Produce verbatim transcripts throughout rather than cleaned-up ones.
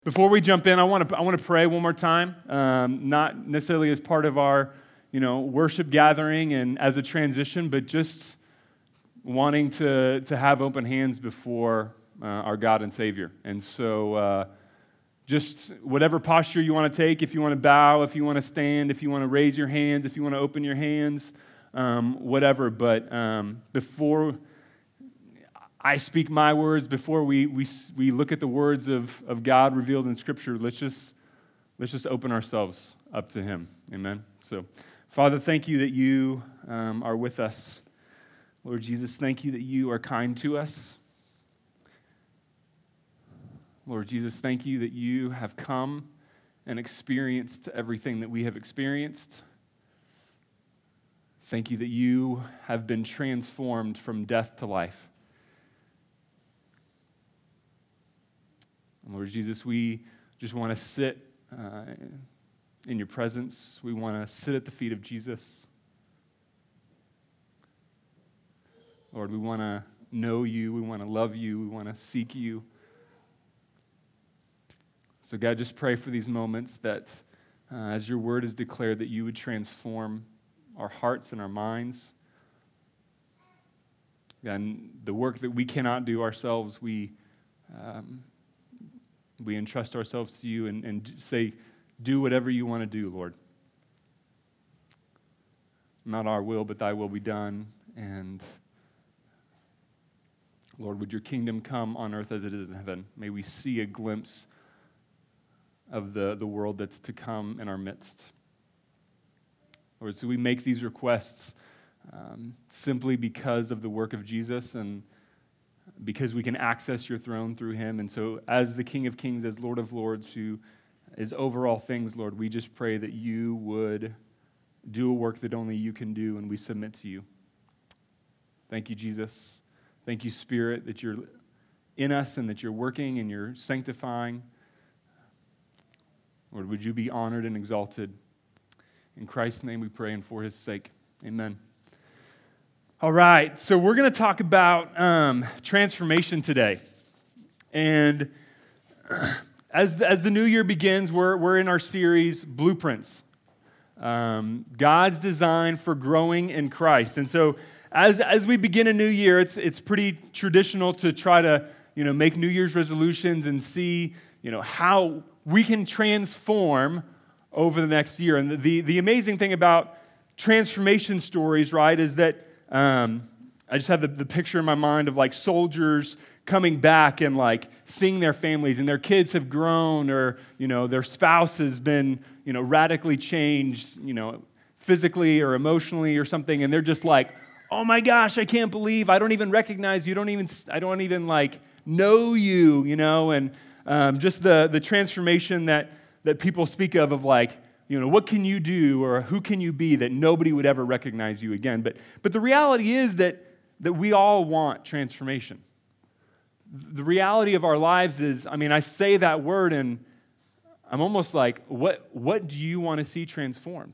Before we jump in, I want to I want to pray one more time, um, not necessarily as part of our, you know, worship gathering and as a transition, but just wanting to to have open hands before uh, our God and Savior. And so, uh, just whatever posture you want to take, if you want to bow, if you want to stand, if you want to raise your hands, if you want to open your hands, um, whatever. But um, before I speak my words, before we we we look at the words of, of God revealed in Scripture, let's just let's just open ourselves up to Him. Amen. So, Father, thank you that you um, are with us. Lord Jesus, thank you that you are kind to us. Lord Jesus, thank you that you have come and experienced everything that we have experienced. Thank you that you have been transformed from death to life. Lord Jesus, we just want to sit uh, in your presence. We want to sit at the feet of Jesus. Lord, we want to know you. We want to love you. We want to seek you. So God, just pray for these moments that uh, as your word is declared, that you would transform our hearts and our minds. And the work that we cannot do ourselves, we um, we entrust ourselves to you and, and say, do whatever you want to do, Lord. Not our will, but thy will be done. And Lord, would your kingdom come on earth as it is in heaven? May we see a glimpse of the, the world that's to come in our midst. Lord, so we make these requests um, simply because of the work of Jesus and because we can access your throne through him. And so as the King of Kings, as Lord of Lords, who is over all things, Lord, we just pray that you would do a work that only you can do, and we submit to you. Thank you, Jesus. Thank you, Spirit, that you're in us and that you're working and you're sanctifying. Lord, would you be honored and exalted? In Christ's name we pray and for his sake. Amen. All right, so we're going to talk about um, transformation today. And as the, as the new year begins, we're, we're in our series, Blueprints. Um, God's design for growing in Christ. And so as, as we begin a new year, it's it's pretty traditional to try to, you know, make New Year's resolutions and see, you know, how we can transform over the next year. And the, the, the amazing thing about transformation stories, right, is that um, I just have the, the picture in my mind of like soldiers coming back and like seeing their families and their kids have grown, or, you know, their spouse has been, you know, radically changed, you know, physically or emotionally or something, and they're just like, oh my gosh, I can't believe I don't even recognize you, don't even, I don't even like know you, you know, and um, just the the transformation that that people speak of, of like, you know, what can you do or who can you be that nobody would ever recognize you again? But but the reality is that that we all want transformation. The reality of our lives is, I mean, I say that word and I'm almost like, what what do you want to see transformed?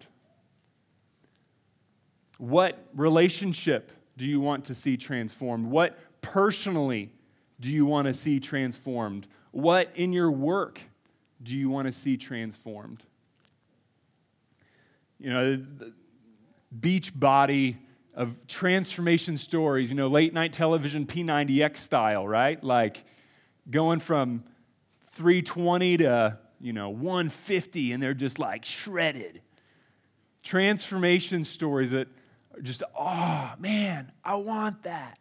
What relationship do you want to see transformed? What personally do you want to see transformed? What in your work do you want to see transformed? You know, the beach body of transformation stories, you know, late night television P ninety X style, right? Like going from three twenty to, you know, one fifty, and they're just like shredded. Transformation stories that are just, oh man, I want that.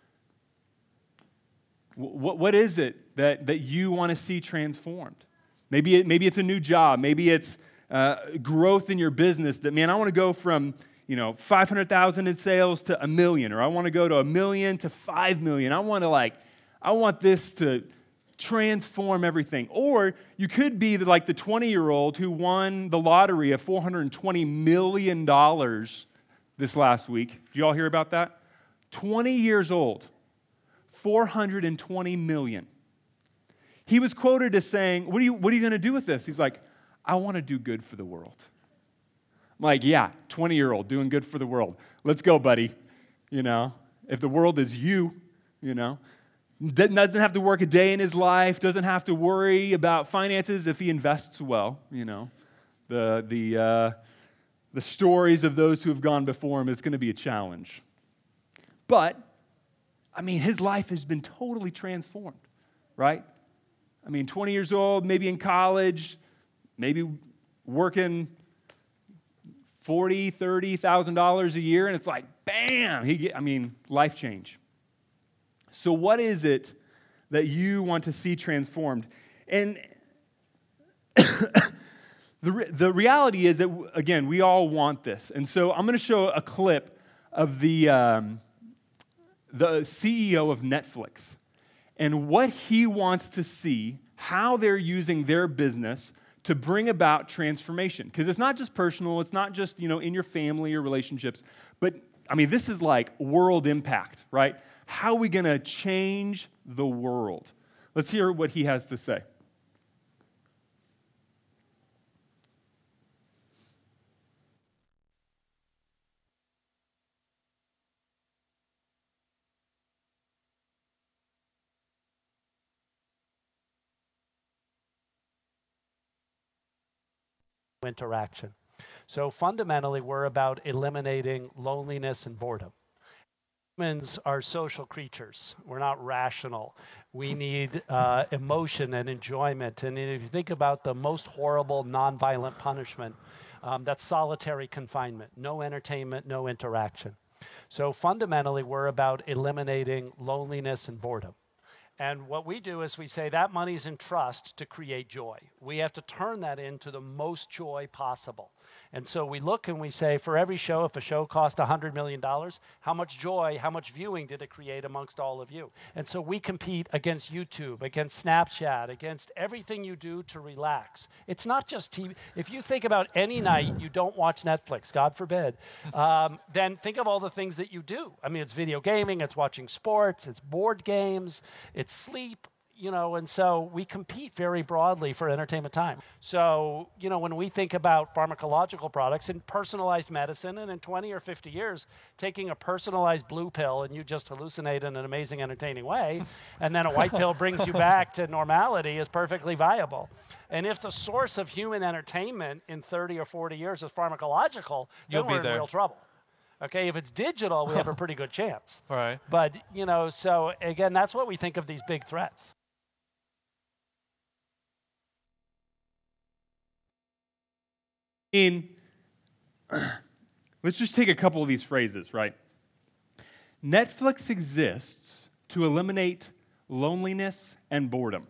What, what is it that, that you want to see transformed? Maybe it, maybe it's a new job. Maybe it's uh, growth in your business that, man, I want to go from, you know, five hundred thousand in sales to a million, or I want to go to a million to five million. I want to like, I want this to transform everything. Or you could be the, like the twenty-year-old who won the lottery of four hundred twenty million dollars this last week. Did you all hear about that? twenty years old, four hundred twenty million dollars. He was quoted as saying, what are you, what are you going to do with this? He's like, I want to do good for the world. I'm like, yeah, twenty-year-old doing good for the world. Let's go, buddy. You know, if the world is you, you know. doesn't have to work a day in his life, doesn't have to worry about finances if he invests well, you know. The, the, uh, the stories of those who have gone before him, it's going to be a challenge. But, I mean, his life has been totally transformed, right? I mean, twenty years old, maybe in college, maybe working forty thousand dollars, thirty thousand dollars a year, and it's like, bam, he get, I mean, life change. So what is it that you want to see transformed? And the, the reality is that, again, we all want this. And so I'm going to show a clip of the, um, the C E O of Netflix and what he wants to see, how they're using their business to bring about transformation. Because it's not just personal, it's not just, you know, in your family or relationships, but, I mean, this is like world impact, right? How are we going to change the world? Let's hear what he has to say. Interaction. So fundamentally, we're about eliminating loneliness and boredom. Humans are social creatures. We're not rational. We need uh, emotion and enjoyment. And if you think about the most horrible nonviolent punishment, um, that's solitary confinement. No entertainment, no interaction. So fundamentally, we're about eliminating loneliness and boredom. And what we do is we say that money's in trust to create joy. We have to turn that into the most joy possible. And so we look and we say, for every show, if a show cost one hundred million dollars, how much joy, how much viewing did it create amongst all of you? And so we compete against YouTube, against Snapchat, against everything you do to relax. It's not just T V. If you think about any night you don't watch Netflix, God forbid, um, then think of all the things that you do. I mean, it's video gaming, it's watching sports, it's board games, it's sleep. You know, and so we compete very broadly for entertainment time. So, you know, when we think about pharmacological products and personalized medicine, and in twenty or fifty years, taking a personalized blue pill and you just hallucinate in an amazing, entertaining way, and then a white pill brings you back to normality is perfectly viable. And if the source of human entertainment in thirty or forty years is pharmacological, then You'll we're be in there. real trouble. Okay, if it's digital, we have a pretty good chance. Right. But, you know, so again, that's what we think of these big threats. In, let's just take a couple of these phrases, right? Netflix exists to eliminate loneliness and boredom.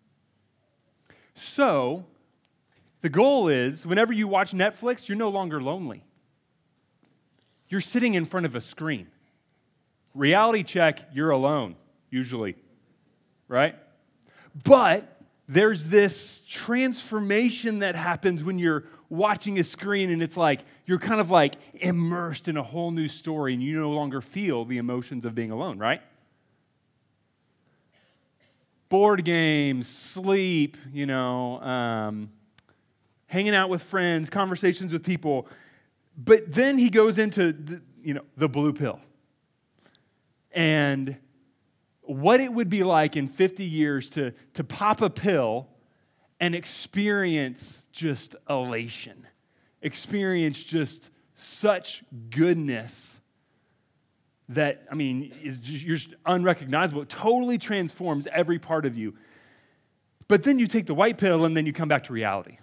So, the goal is, whenever you watch Netflix, you're no longer lonely. You're sitting in front of a screen. Reality check, you're alone, usually, right? But there's this transformation that happens when you're watching a screen, and it's like you're kind of like immersed in a whole new story, and you no longer feel the emotions of being alone, right? Board games, sleep, you know, um, hanging out with friends, conversations with people. But then he goes into the, you know, the blue pill. And what it would be like in fifty years to, to pop a pill and experience just elation, experience just such goodness that, I mean, is just, you're just unrecognizable. It totally transforms every part of you. But then you take the white pill and then you come back to reality.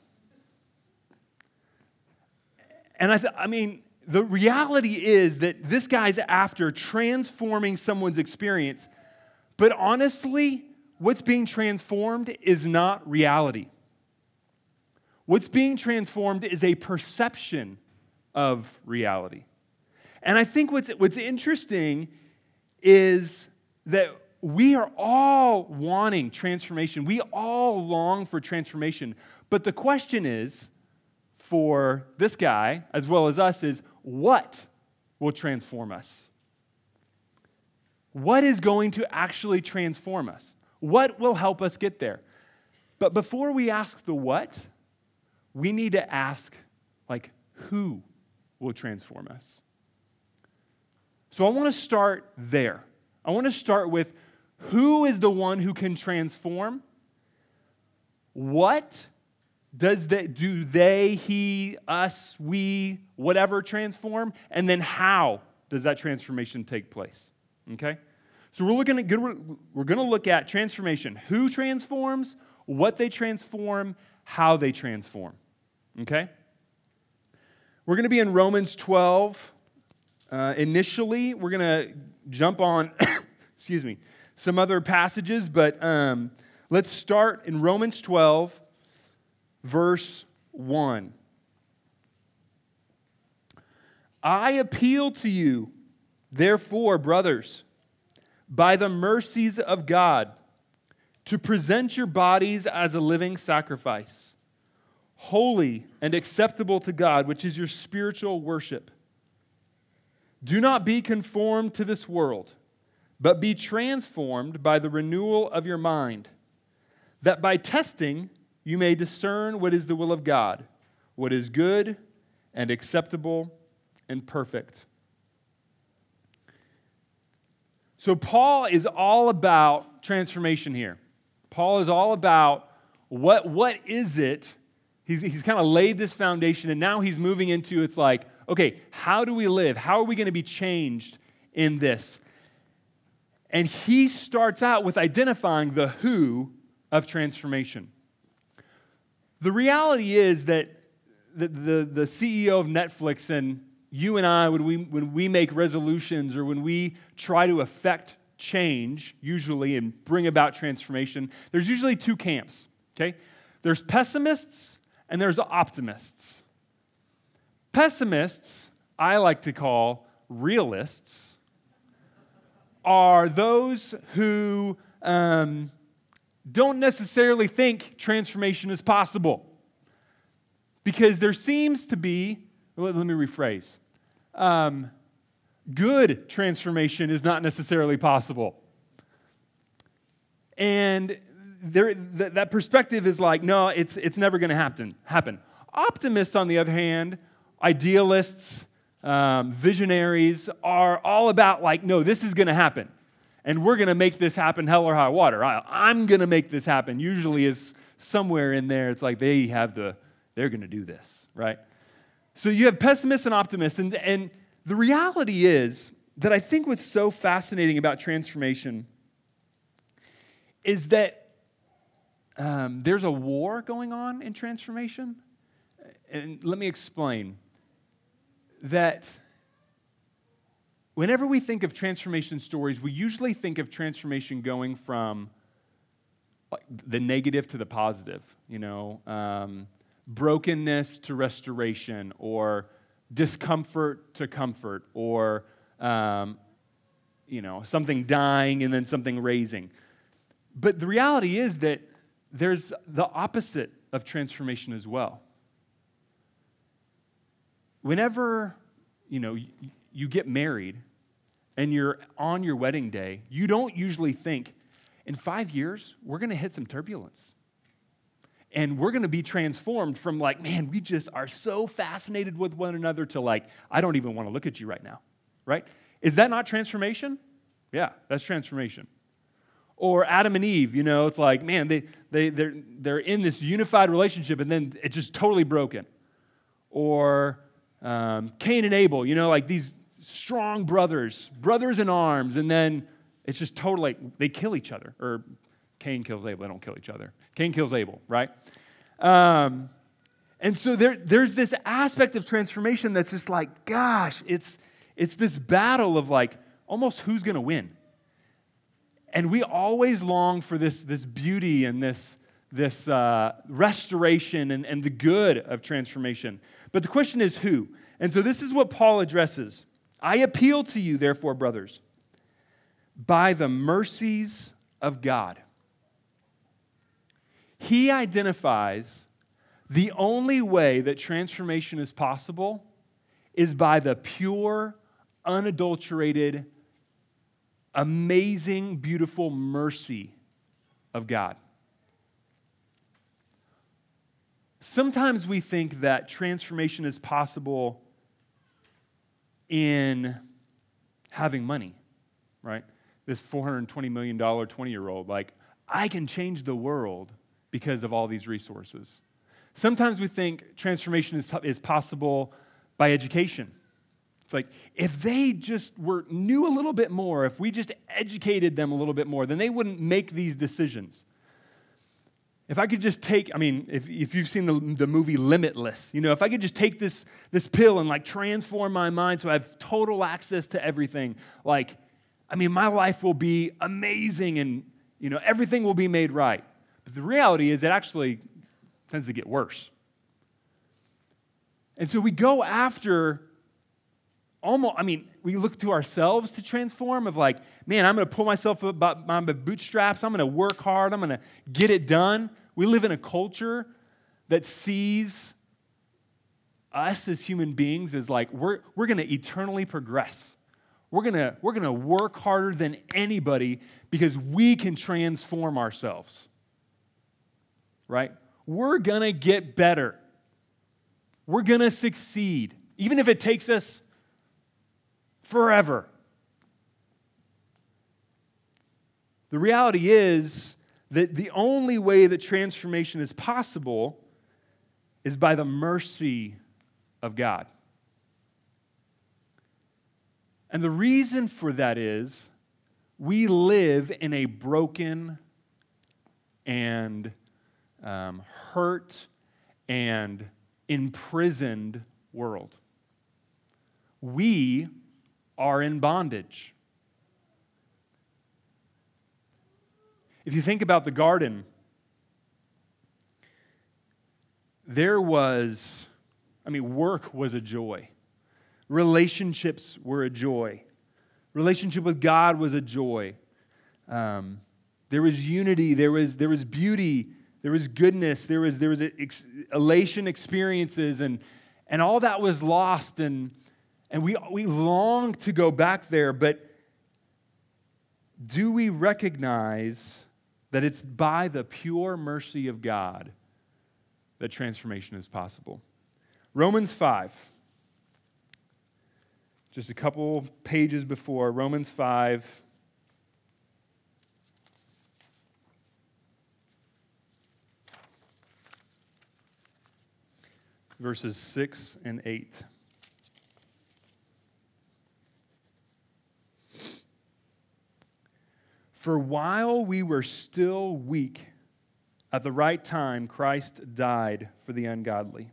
And I, th- I mean, the reality is that this guy's after transforming someone's experience. But honestly, what's being transformed is not reality. What's being transformed is a perception of reality. And I think what's, what's interesting is that we are all wanting transformation. We all long for transformation. But the question is, for this guy, as well as us, is what will transform us? What is going to actually transform us? What will help us get there? But before we ask the what, we need to ask, like, who will transform us? So I want to start there. I want to start with Who is the one who can transform? What does that do they, he, us, we, whatever transform? And then how does that transformation take place? Okay? So we're looking at we're going to look at transformation. Who transforms, what they transform, how they transform. Okay? We're going to be in Romans twelve. Uh, initially, we're going to jump on, excuse me, some other passages, but um, let's start in Romans twelve, verse one. I appeal to you, therefore, brothers, by the mercies of God, to present your bodies as a living sacrifice, holy and acceptable to God, which is your spiritual worship. Do not be conformed to this world, but be transformed by the renewal of your mind, that by testing you may discern what is the will of God, what is good and acceptable and perfect. So Paul is all about transformation here. Paul is all about what, what is it? He's, he's kind of laid this foundation, and now he's moving into, it's like, okay, how do we live? How are we going to be changed in this? And he starts out with identifying the who of transformation. The reality is that the, the, the C E O of Netflix and you and I, when we, when we make resolutions or when we try to affect change, usually, and bring about transformation, there's usually two camps, okay? There's pessimists and there's optimists. Pessimists, I like to call realists, are those who um, don't necessarily think transformation is possible. Because there seems to be, let, let me rephrase, um, good transformation is not necessarily possible. And there, th- that perspective is like, no, it's, it's never going to happen, happen. Optimists, on the other hand, idealists, um, visionaries, are all about like, no, this is going to happen. And we're going to make this happen hell or high water. I, I'm going to make this happen. Usually is somewhere in there, it's like they have the, they're going to do this, right? So you have pessimists and optimists. And, and the reality is that I think what's so fascinating about transformation is that um, there's a war going on in transformation. And let me explain. That whenever we think of transformation stories, we usually think of transformation going from like, the negative to the positive, you know, um, brokenness to restoration, or discomfort to comfort, or, um, you know, something dying and then something raising. But the reality is that there's the opposite of transformation as well. Whenever, you know, you, you get married and you're on your wedding day, you don't usually think, in five years, we're going to hit some turbulence. And we're going to be transformed from like, man, we just are so fascinated with one another to like, I don't even want to look at you right now, right? Is that not transformation? Yeah, that's transformation. Or Adam and Eve, you know, it's like, man, they, they, they're, they're in this unified relationship and then it's just totally broken. Or Um, Cain and Abel, you know, like these strong brothers, brothers in arms, and then it's just totally, they kill each other. Or Cain kills Abel, they don't kill each other. Cain kills Abel, right? Um, and so there, there's this aspect of transformation that's just like, gosh, it's, it's this battle of like, almost who's going to win. And we always long for this, this beauty and this, this uh, restoration and, and the good of transformation. But the question is who? And so this is what Paul addresses. I appeal to you, therefore, brothers, by the mercies of God. He identifies the only way that transformation is possible is by the pure, unadulterated, amazing, beautiful mercy of God. Sometimes we think that transformation is possible in having money, right? this four hundred twenty million dollars twenty-year-old. Like, I can change the world because of all these resources. Sometimes we think transformation is, is possible by education. It's like, if they just were knew a little bit more, if we just educated them a little bit more, then they wouldn't make these decisions. If I could just take, I mean, if, if you've seen the, the movie Limitless, you know, if I could just take this, this pill and like transform my mind so I have total access to everything, like, I mean, my life will be amazing and, you know, everything will be made right. But the reality is it actually tends to get worse. And so we go after almost, I mean, we look to ourselves to transform of like, man, I'm going to pull myself up by my bootstraps. I'm going to work hard. I'm going to get it done. We live in a culture that sees us as human beings as like, we're, we're going to eternally progress. We're going to, we're going to work harder than anybody because we can transform ourselves. Right? We're going to get better. We're going to succeed, even if it takes us forever. The reality is that the only way that transformation is possible is by the mercy of God. And the reason for that is we live in a broken and um, hurt and imprisoned world. We are in bondage. If you think about the garden, there was, I mean, work was a joy. Relationships were a joy. Relationship with God was a joy. Um, there was unity. There was there was beauty. There was goodness. There was there was ex- elation experiences, and and all that was lost. And and we we long to go back there. But do we recognize that it's by the pure mercy of God that transformation is possible? Romans five. Just a couple pages before, Romans five. Verses six and eight. For while we were still weak, at the right time Christ died for the ungodly.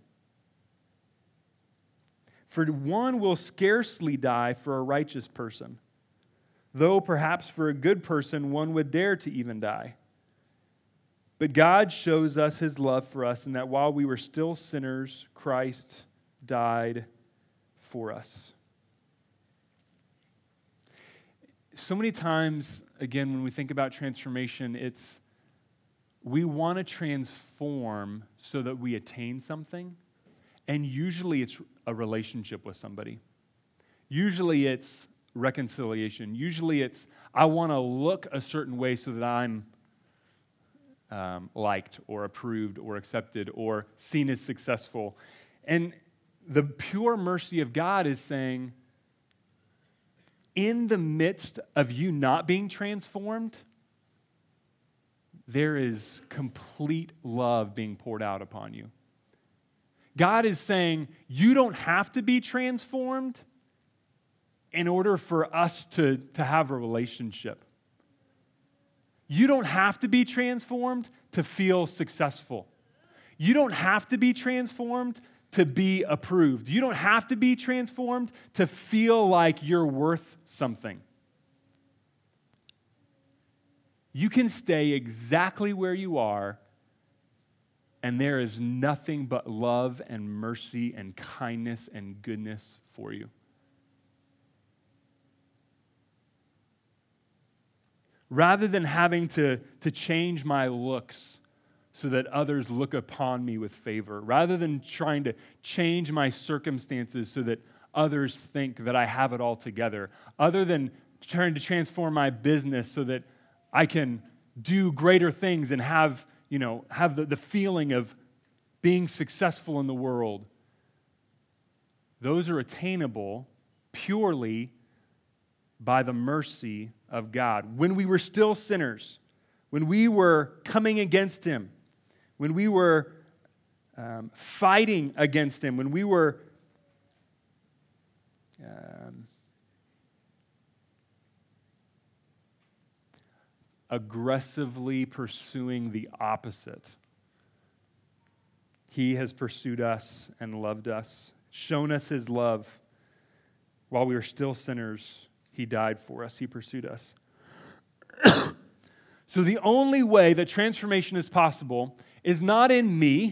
For one will scarcely die for a righteous person, though perhaps for a good person one would dare to even die. But God shows us his love for us in that while we were still sinners, Christ died for us. So many times, again, when we think about transformation, it's we want to transform so that we attain something. And usually it's a relationship with somebody. Usually it's reconciliation. Usually it's, I want to look a certain way so that I'm um, liked or approved or accepted or seen as successful. And the pure mercy of God is saying, in the midst of you not being transformed, there is complete love being poured out upon you. God is saying, you don't have to be transformed in order for us to, to have a relationship. You don't have to be transformed to feel successful. You don't have to be transformed to be approved. You don't have to be transformed to feel like you're worth something. You can stay exactly where you are, and there is nothing but love and mercy and kindness and goodness for you. Rather than having to, to change my looks so that others look upon me with favor, rather than trying to change my circumstances so that others think that I have it all together, other than trying to transform my business so that I can do greater things and have you know, have the, the feeling of being successful in the world. Those are attainable purely by the mercy of God. When we were still sinners, when we were coming against him, when we were um, fighting against him, when we were um, aggressively pursuing the opposite, he has pursued us and loved us, shown us his love. While we were still sinners, he died for us. He pursued us. So the only way that transformation is possible is not in me.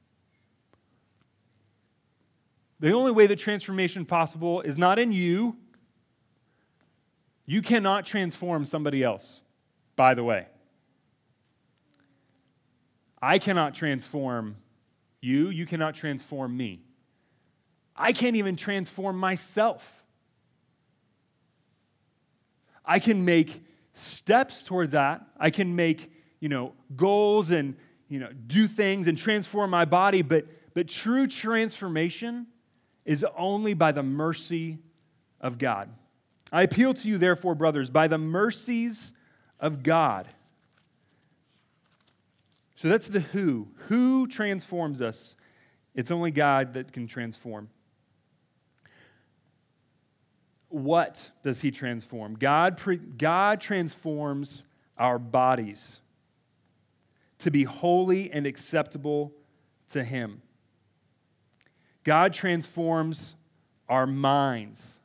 The only way that transformation is possible is not in you. You cannot transform somebody else, by the way. I cannot transform you. You cannot transform me. I can't even transform myself. I can make steps toward that. I can make, you know, goals and, you know, do things and transform my body, but, but true transformation is only by the mercy of God. I appeal to you, therefore, brothers, by the mercies of God. So that's the who. Who transforms us? It's only God that can transform. What does he transform? God, pre- God transforms our bodies to be holy and acceptable to him. God transforms our minds.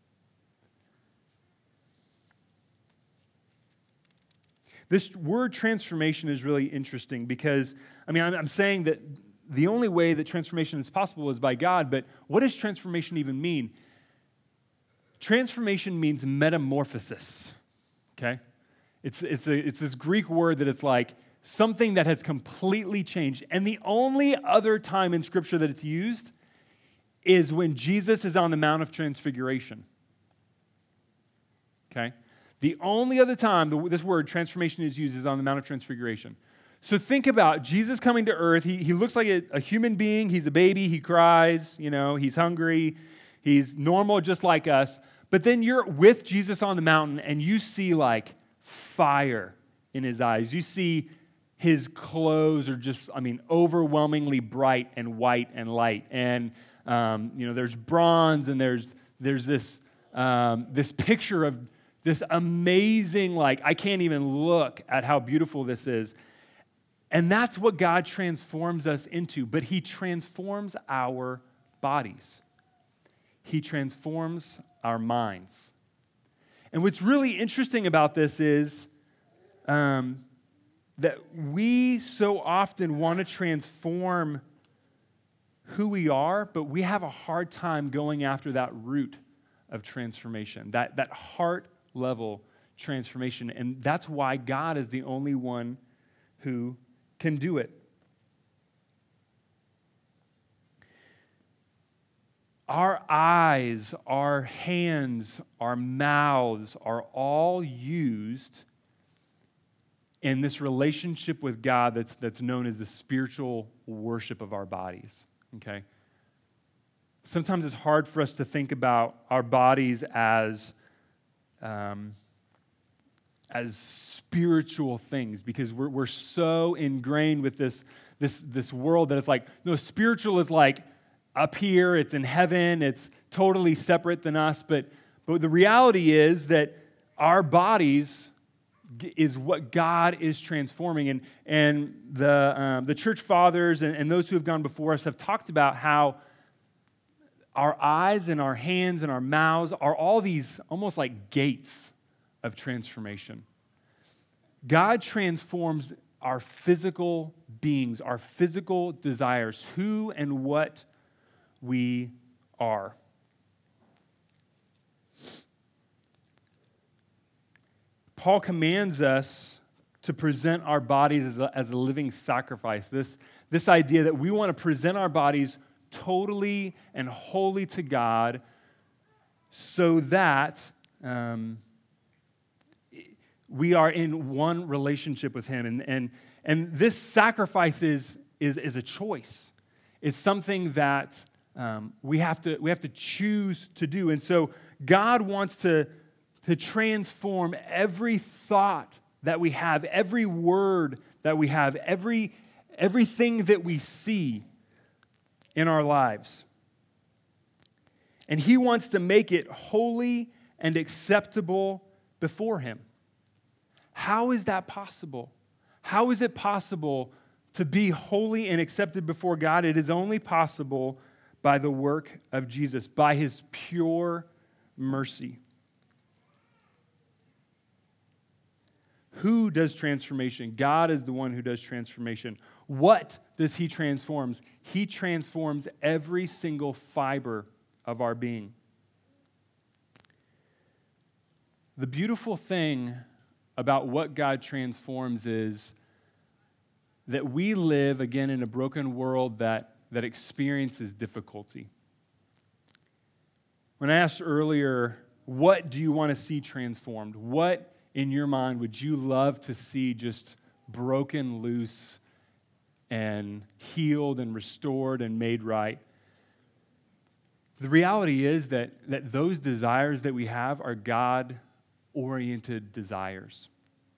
This word transformation is really interesting because, I mean, I'm, I'm saying that the only way that transformation is possible is by God, but what does transformation even mean? Transformation means metamorphosis, okay? It's, it's, a, it's this Greek word that it's like something that has completely changed. And the only other time in Scripture that it's used is when Jesus is on the Mount of Transfiguration, okay? The only other time the, this word transformation is used is on the Mount of Transfiguration. So think about Jesus coming to earth. He, he looks like a, a human being. He's a baby. He cries, you know, he's hungry. He's normal just like us. But then you're with Jesus on the mountain and you see like fire in his eyes. You see his clothes are just, I mean, overwhelmingly bright and white and light. And, um, you know, there's bronze and there's there's this um, this picture of this amazing, like, I can't even look at how beautiful this is. And that's what God transforms us into. But he transforms our bodies. He transforms our minds. And what's really interesting about this is um, that we so often want to transform who we are, but we have a hard time going after that root of transformation, that, that heart level transformation. And that's why God is the only one who can do it. Our eyes, our hands, our mouths are all used in this relationship with God that's, that's known as the spiritual worship of our bodies, okay? Sometimes it's hard for us to think about our bodies as, um, as spiritual things because we're, we're so ingrained with this, this, this world that it's like, no, spiritual is like up here, it's in heaven, it's totally separate than us, but, but the reality is that our bodies is what God is transforming. And, and the, um, the church fathers and, and those who have gone before us have talked about how our eyes and our hands and our mouths are all these almost like gates of transformation. God transforms our physical beings, our physical desires, who and what we are. Paul commands us to present our bodies as a, as a living sacrifice. This, this idea that we want to present our bodies totally and wholly to God so that um, we are in one relationship with him. And, and, and this sacrifice is, is, is a choice. It's something that Um, we have to we have to choose to do. And so God wants to, to transform every thought that we have, every word that we have, every everything that we see in our lives. And he wants to make it holy and acceptable before him. How is that possible? How is it possible to be holy and accepted before God? It is only possible by the work of Jesus, by his pure mercy. Who does transformation? God is the one who does transformation. What does he transform? He transforms every single fiber of our being. The beautiful thing about what God transforms is that we live, again, in a broken world that, that experiences difficulty. When I asked earlier, what do you want to see transformed? What in your mind would you love to see just broken loose and healed and restored and made right? The reality is that, that those desires that we have are God-oriented desires.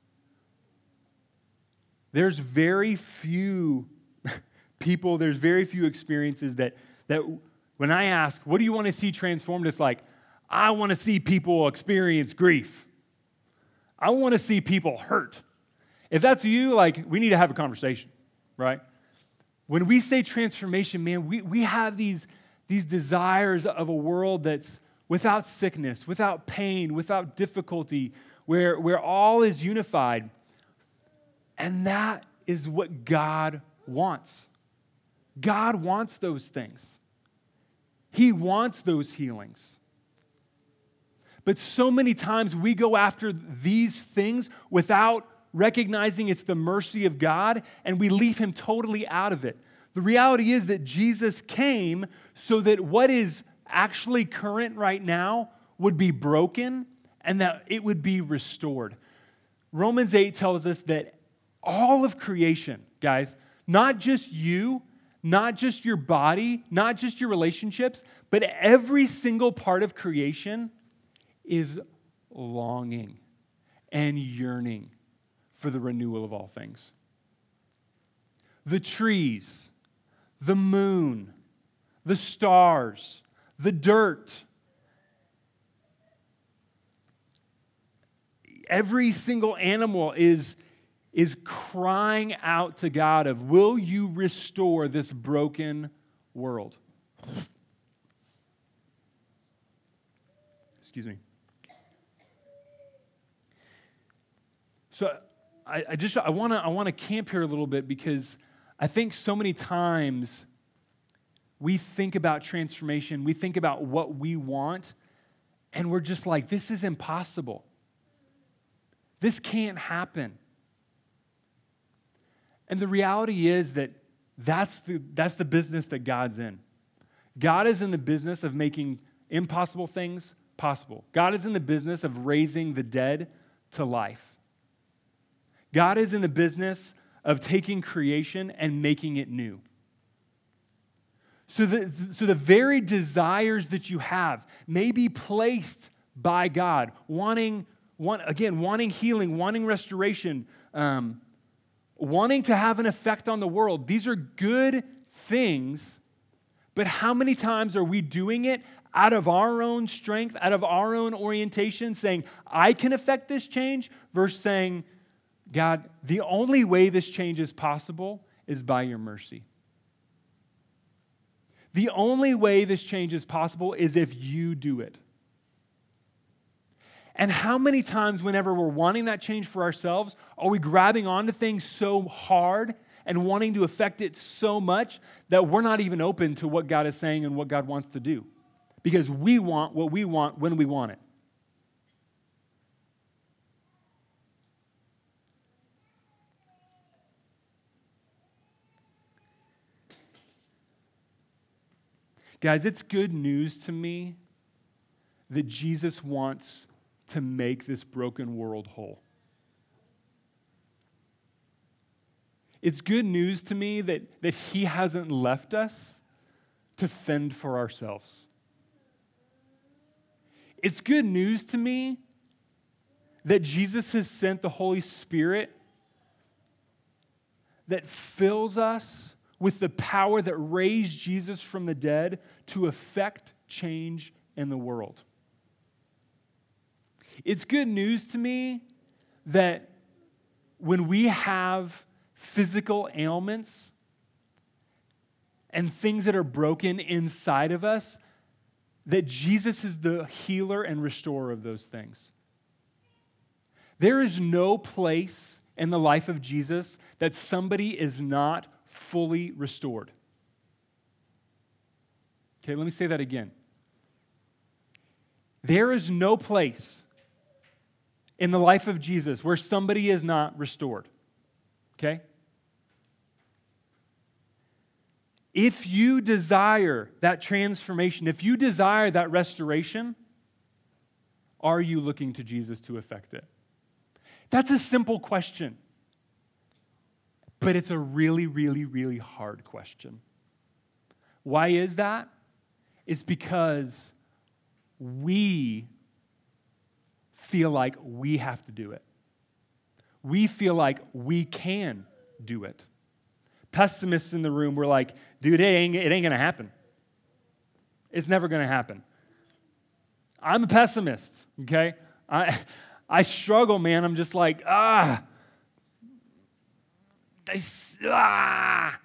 There's very few people, there's very few experiences that, that when I ask, what do you want to see transformed? It's like, I want to see people experience grief. I want to see people hurt. If that's you, like, we need to have a conversation, right? When we say transformation, man, we, we have these, these desires of a world that's without sickness, without pain, without difficulty, where, where all is unified. And that is what God wants. God wants those things. He wants those healings. But so many times we go after these things without recognizing it's the mercy of God, and we leave him totally out of it. The reality is that Jesus came so that what is actually current right now would be broken and that it would be restored. Romans eight tells us that all of creation, guys, not just you, not just your body, not just your relationships, but every single part of creation is longing and yearning for the renewal of all things. The trees, the moon, the stars, the dirt, every single animal is, is crying out to God of, will you restore this broken world? Excuse me. So I, I just I want to I want to camp here a little bit because I think so many times we think about transformation, we think about what we want, and we're just like, this is impossible. This can't happen. And the reality is that that's the, that's the business that God's in. God is in the business of making impossible things possible. God is in the business of raising the dead to life. God is in the business of taking creation and making it new. So the, so the very desires that you have may be placed by God, wanting, want, again, wanting healing, wanting restoration, um, wanting to have an effect on the world. These are good things, but how many times are we doing it out of our own strength, out of our own orientation, saying, I can affect this change, versus saying, God, the only way this change is possible is by your mercy. The only way this change is possible is if you do it. And how many times whenever we're wanting that change for ourselves, are we grabbing onto things so hard and wanting to affect it so much that we're not even open to what God is saying and what God wants to do? Because we want what we want when we want it. Guys, it's good news to me that Jesus wants to make this broken world whole. It's good news to me that, that he hasn't left us to fend for ourselves. It's good news to me that Jesus has sent the Holy Spirit that fills us with the power that raised Jesus from the dead to effect change in the world. It's good news to me that when we have physical ailments and things that are broken inside of us, that Jesus is the healer and restorer of those things. There is no place in the life of Jesus that somebody is not fully restored. Okay, let me say that again. There is no place in the life of Jesus where somebody is not restored. Okay? If you desire that transformation, if you desire that restoration, are you looking to Jesus to effect it? That's a simple question. But it's a really, really, really hard question. Why is that? It's because we feel like we have to do it. We feel like we can do it. Pessimists in the room were like, dude, it ain't, it ain't going to happen. It's never going to happen. I'm a pessimist, okay? I, I struggle, man. I'm just like, ah. I, ah.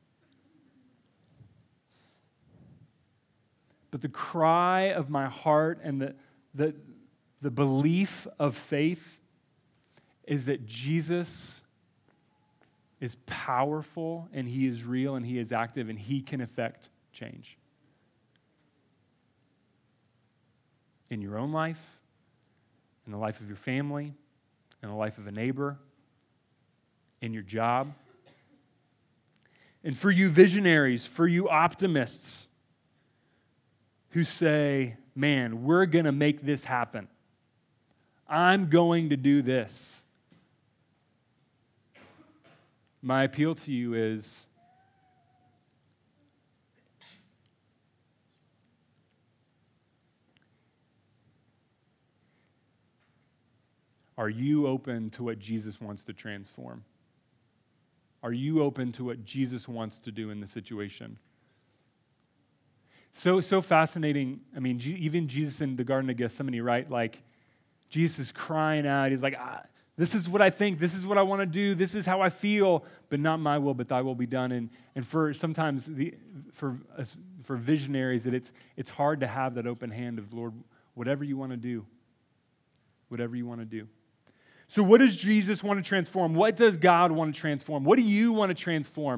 But the cry of my heart and the, the, the belief of faith is that Jesus is powerful and he is real and he is active and he can effect change. In your own life, in the life of your family, in the life of a neighbor, in your job. And for you visionaries, for you optimists who say, man, we're going to make this happen. I'm going to do this. My appeal to you is, are you open to what Jesus wants to transform? Are you open to what Jesus wants to do in the situation? So, so fascinating. I mean, even Jesus in the Garden of Gethsemane, right? Like, Jesus is crying out. He's like, ah, this is what I think. This is what I want to do. This is how I feel. But not my will, but thy will be done. And and for sometimes, the for us, for visionaries, that it's it's hard to have that open hand of, Lord, whatever you want to do. Whatever you want to do. So what does Jesus want to transform? What does God want to transform? What do you want to transform?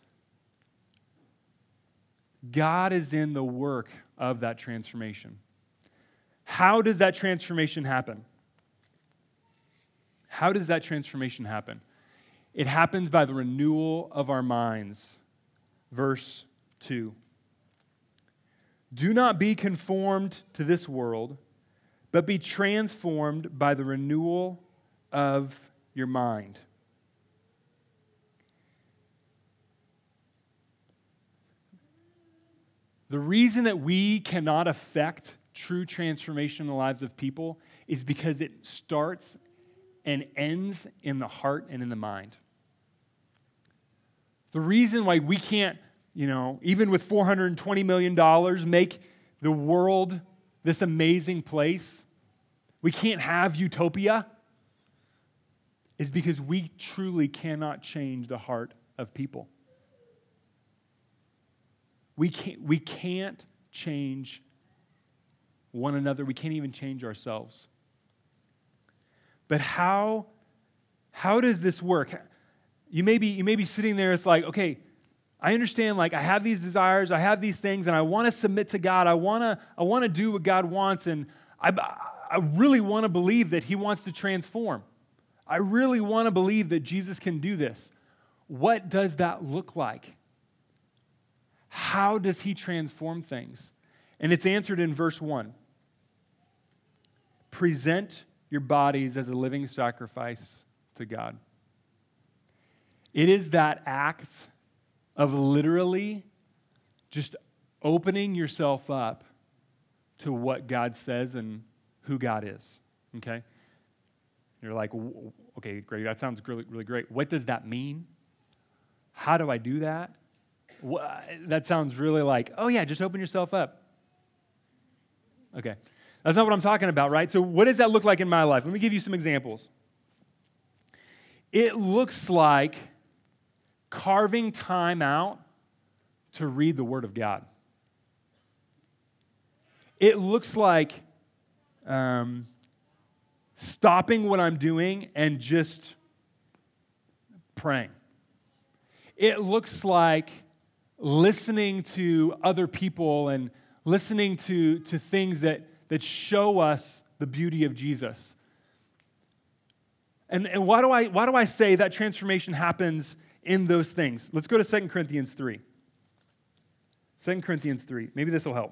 God is in the work of that transformation. How does that transformation happen? How does that transformation happen? It happens by the renewal of our minds. Verse two. Do not be conformed to this world, but be transformed by the renewal of your mind. The reason that we cannot affect true transformation in the lives of people is because it starts and ends in the heart and in the mind. The reason why we can't, you know, even with four hundred twenty million dollars, make the world this amazing place, we can't have utopia, is because we truly cannot change the heart of people. We can't, we can't change one another. We can't even change ourselves. But how, how does this work? You may be, you may be sitting there, it's like, okay, I understand, like, I have these desires, I have these things, and I want to submit to God. I want to I want to do what God wants, and I, I really want to believe that He wants to transform. I really want to believe that Jesus can do this. What does that look like? How does He transform things? And it's answered in verse one. Present your bodies as a living sacrifice to God. It is that act of literally just opening yourself up to what God says and who God is, okay? You're like, okay, great, that sounds really, really great. What does that mean? How do I do that? That sounds really like, oh yeah, just open yourself up. Okay, that's not what I'm talking about, right? So what does that look like in my life? Let me give you some examples. It looks like carving time out to read the Word of God. It looks like um, stopping what I'm doing and just praying. It looks like listening to other people and listening to, to things that, that show us the beauty of Jesus. And, and why do I why do I say that transformation happens in those things? Let's go to Second Corinthians three. Second Corinthians three. Maybe this will help.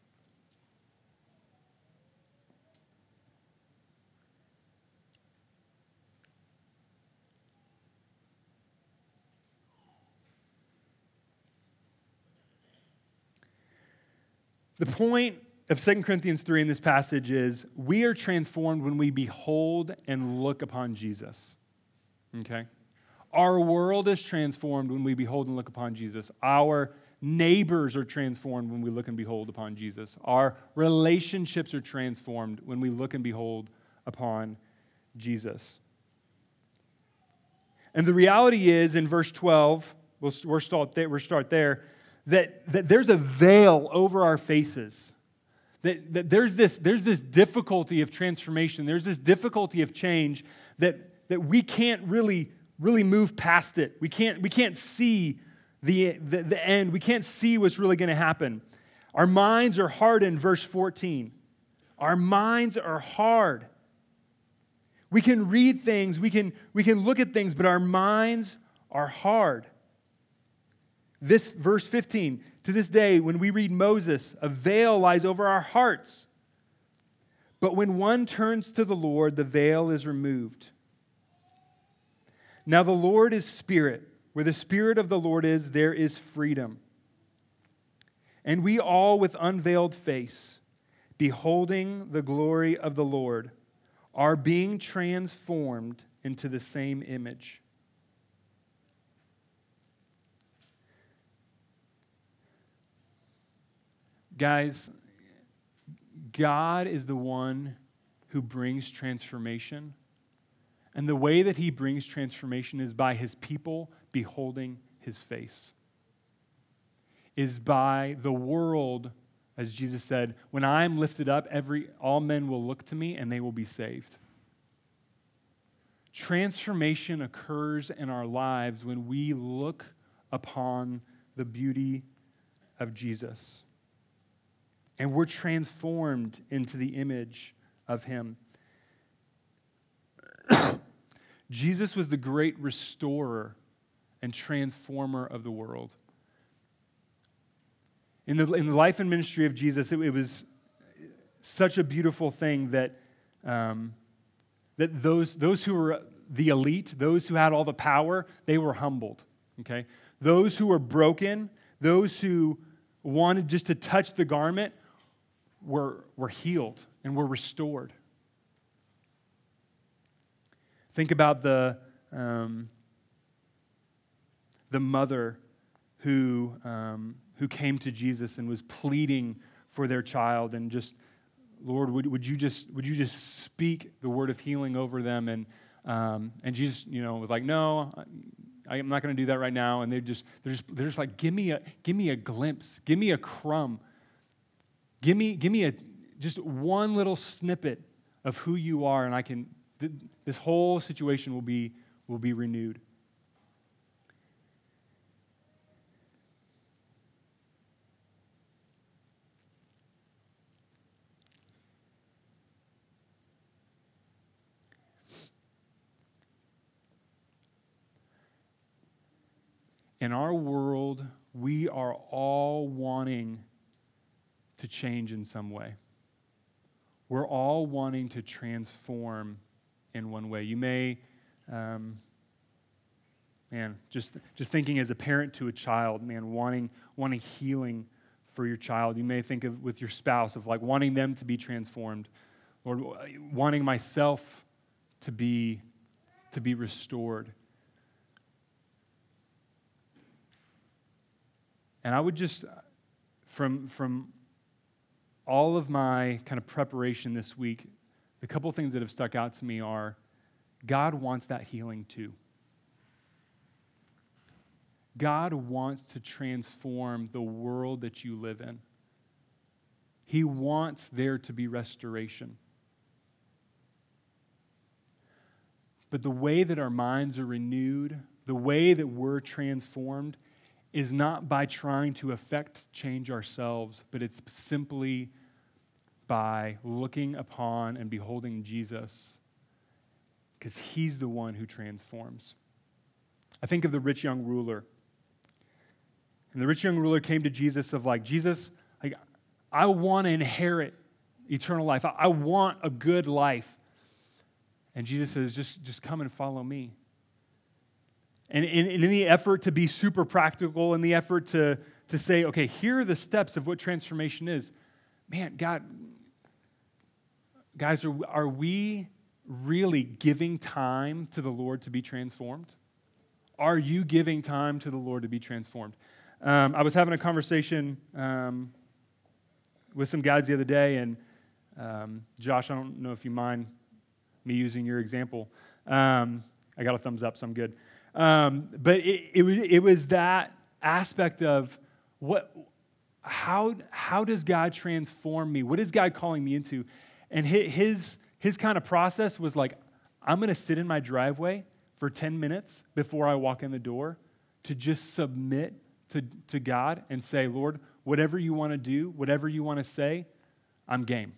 The point of Second Corinthians three in this passage is we are transformed when we behold and look upon Jesus. Okay? Our world is transformed when we behold and look upon Jesus. Our neighbors are transformed when we look and behold upon Jesus. Our relationships are transformed when we look and behold upon Jesus. And the reality is, in verse twelve, we'll, we'll, start there, we'll start there, that, that there's a veil over our faces. That, that there's this, there's this difficulty of transformation. There's this difficulty of change that, that we can't really, really move past it. We can't, we can't see the, the, the end. We can't see what's really going to happen. Our minds are hardened, verse fourteen. Our minds are hard. We can read things, we can, we can look at things, but our minds are hard. This verse fifteen, to this day, when we read Moses, a veil lies over our hearts. But when one turns to the Lord, the veil is removed. Now the Lord is Spirit. Where the Spirit of the Lord is, there is freedom. And we all with unveiled face, beholding the glory of the Lord, are being transformed into the same image. Guys, God is the one who brings transformation. And the way that he brings transformation is by his people beholding his face. Is by the world, as Jesus said, when I am lifted up, every all men will look to me and they will be saved. Transformation occurs in our lives when we look upon the beauty of Jesus. And we're transformed into the image of him. Jesus was the great restorer and transformer of the world. In the, in the life and ministry of Jesus, it, it was such a beautiful thing that, um, that those, those who were the elite, those who had all the power, they were humbled. Okay? Those who were broken, those who wanted just to touch the garment, were, were healed and were restored. Think about the, um, the mother who, um, who came to Jesus and was pleading for their child and just, Lord, would, would, you, just, would you just speak the word of healing over them? And, um, and Jesus, you know, was like, no, I, I'm not going to do that right now. And they're just, they're just, they're just like, give me a, give me a glimpse, give me a crumb. Give me, give me a just one little snippet of who you are, and I can. Th- this whole situation will be will be renewed. In our world, we are all wanting to change in some way. We're all wanting to transform in one way. You may, um, man, just just thinking as a parent to a child, man, wanting wanting healing for your child. You may think of with your spouse of like wanting them to be transformed, or wanting myself to be, to be restored. And I would just, from, from all of my kind of preparation this week, the couple things that have stuck out to me are God wants that healing too. God wants to transform the world that you live in. He wants there to be restoration. But the way that our minds are renewed, the way that we're transformed, is not by trying to affect change ourselves, but it's simply by looking upon and beholding Jesus, because he's the one who transforms. I think of the rich young ruler. And the rich young ruler came to Jesus of like, Jesus, like, I want to inherit eternal life. I, I want a good life. And Jesus says, just, just come and follow me. And in, in the effort to be super practical, in the effort to, to say, okay, here are the steps of what transformation is. Man, God, guys, are, are we really giving time to the Lord to be transformed? Are you giving time to the Lord to be transformed? Um, I was having a conversation um, with some guys the other day, and um, Josh, I don't know if you mind me using your example. Um, I got a thumbs up, so I'm good. Um, but it, it, it was that aspect of what, how, how does God transform me? What is God calling me into? And his, his kind of process was like, I'm going to sit in my driveway for ten minutes before I walk in the door to just submit to, to God and say, Lord, whatever you want to do, whatever you want to say, I'm game.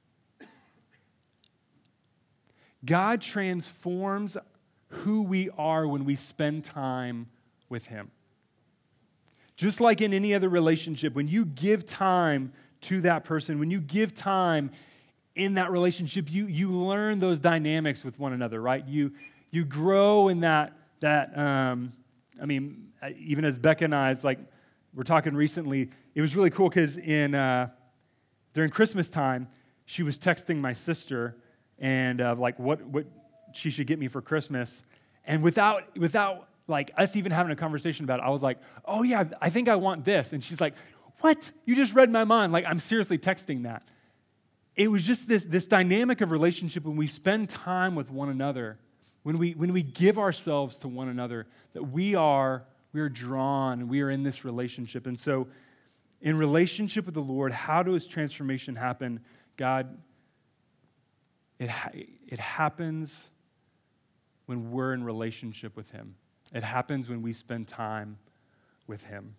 God transforms who we are when we spend time with him. Just like in any other relationship, when you give time to that person, when you give time in that relationship, you, you learn those dynamics with one another, right? You, you grow in that, that um, I mean, even as Becca and I, it's like, we're talking recently, it was really cool because in uh, during Christmas time, she was texting my sister and uh, like what what she should get me for Christmas. And without without like us even having a conversation about it, I was like, oh yeah, I think I want this. And she's like, what? You just read my mind. Like, I'm seriously texting that. It was just this, this dynamic of relationship when we spend time with one another, when we when we give ourselves to one another, that we are we are drawn, we are in this relationship. And so in relationship with the Lord, how does transformation happen? God, It, ha- it happens when we're in relationship with him. It happens when we spend time with him.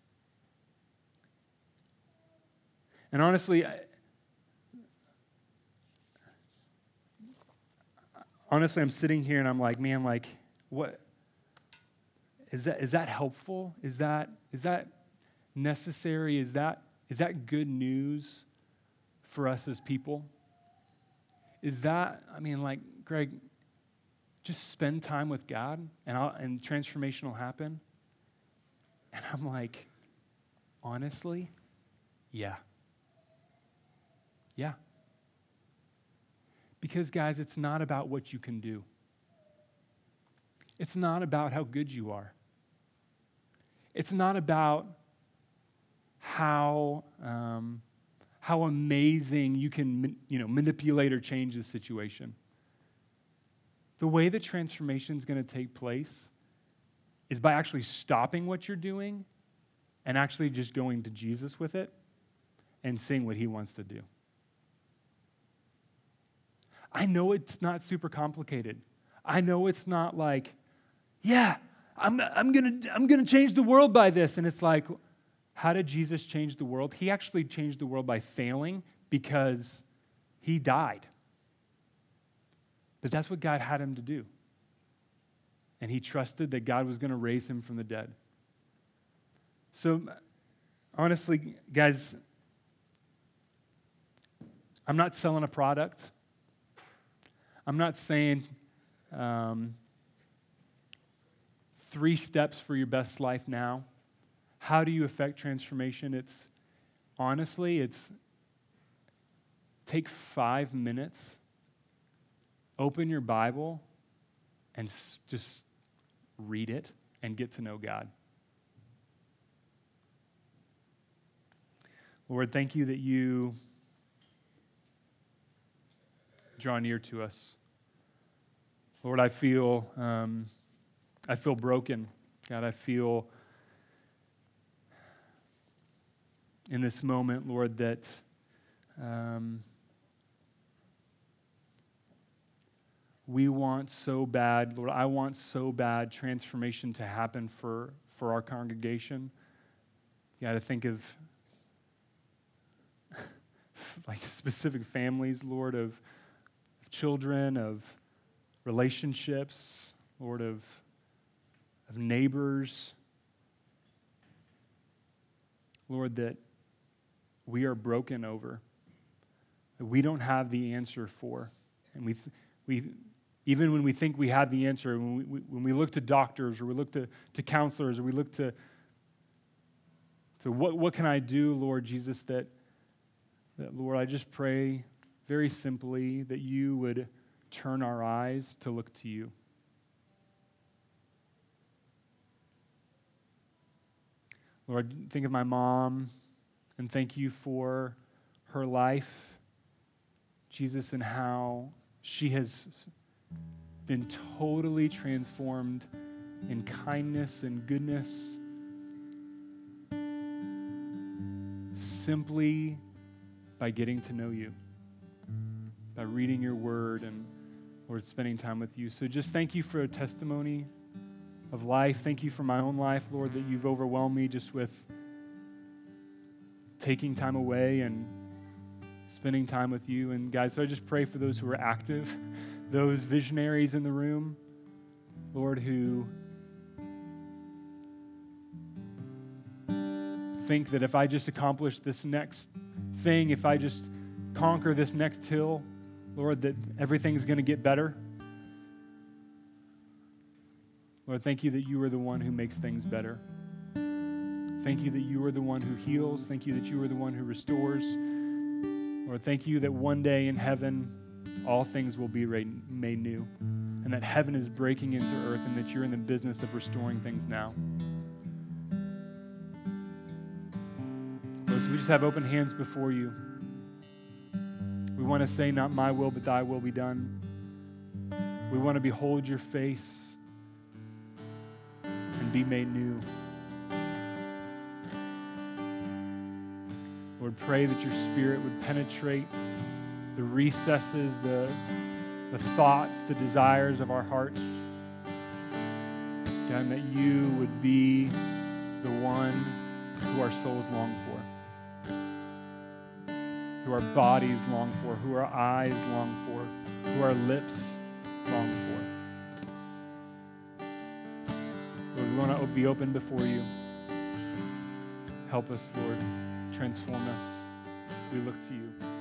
And honestly, I, honestly, I'm sitting here and I'm like, man, like, what is that? Is that helpful? Is that is that necessary? Is that is that good news for us as people? Is that, I mean, like, Greg, just spend time with God and I'll, and transformation will happen? And I'm like, honestly, yeah. Yeah. Because, guys, it's not about what you can do. It's not about how good you are. It's not about how... Um, how amazing you can, you know, manipulate or change the situation. The way that transformation is going to take place is by actually stopping what you're doing and actually just going to Jesus with it and seeing what he wants to do. I know it's not super complicated. I know it's not like, yeah, I'm, I'm gonna, I'm gonna change the world by this. And it's like, how did Jesus change the world? He actually changed the world by failing because he died. But that's what God had him to do. And he trusted that God was going to raise him from the dead. So, honestly, guys, I'm not selling a product. I'm not saying um, three steps for your best life now. How do you affect transformation? It's, honestly, it's take five minutes open your Bible and s- just read it and get to know God. Lord, thank you that you draw near to us. Lord, I feel, um, I feel broken. God, I feel in this moment, Lord, that um, we want so bad, Lord, I want so bad transformation to happen for, for our congregation. You got to think of like specific families, Lord, of, of children, of relationships, Lord, of, of neighbors. Lord, that we are broken over, that we don't have the answer for. And we, th- we even when we think we have the answer, when we, we, when we look to doctors or we look to, to counselors or we look to, to what, what can I do, Lord Jesus, that, that, Lord, I just pray very simply that you would turn our eyes to look to you. Lord, think of my mom and thank you for her life, Jesus, and how she has been totally transformed in kindness and goodness simply by getting to know you, by reading your word and, Lord, spending time with you. So just thank you for a testimony of life. Thank you for my own life, Lord, that you've overwhelmed me just with taking time away and spending time with you. And guys, so I just pray for those who are active, those visionaries in the room, Lord, who think that if I just accomplish this next thing, if I just conquer this next hill, Lord, that everything's going to get better. Lord, thank you that you are the one who makes things better. Thank you that you are the one who heals. Thank you that you are the one who restores. Lord, thank you that one day in heaven, all things will be made new, and that heaven is breaking into earth, and that you're in the business of restoring things now. Lord, so we just have open hands before you. We want to say, not my will, but thy will be done. We want to behold your face and be made new. Lord, pray that your Spirit would penetrate the recesses, the, the thoughts, the desires of our hearts. God, and that you would be the one who our souls long for, who our bodies long for, who our eyes long for, who our lips long for. Lord, we want to be open before you. Help us, Lord. Transform us. We look to you.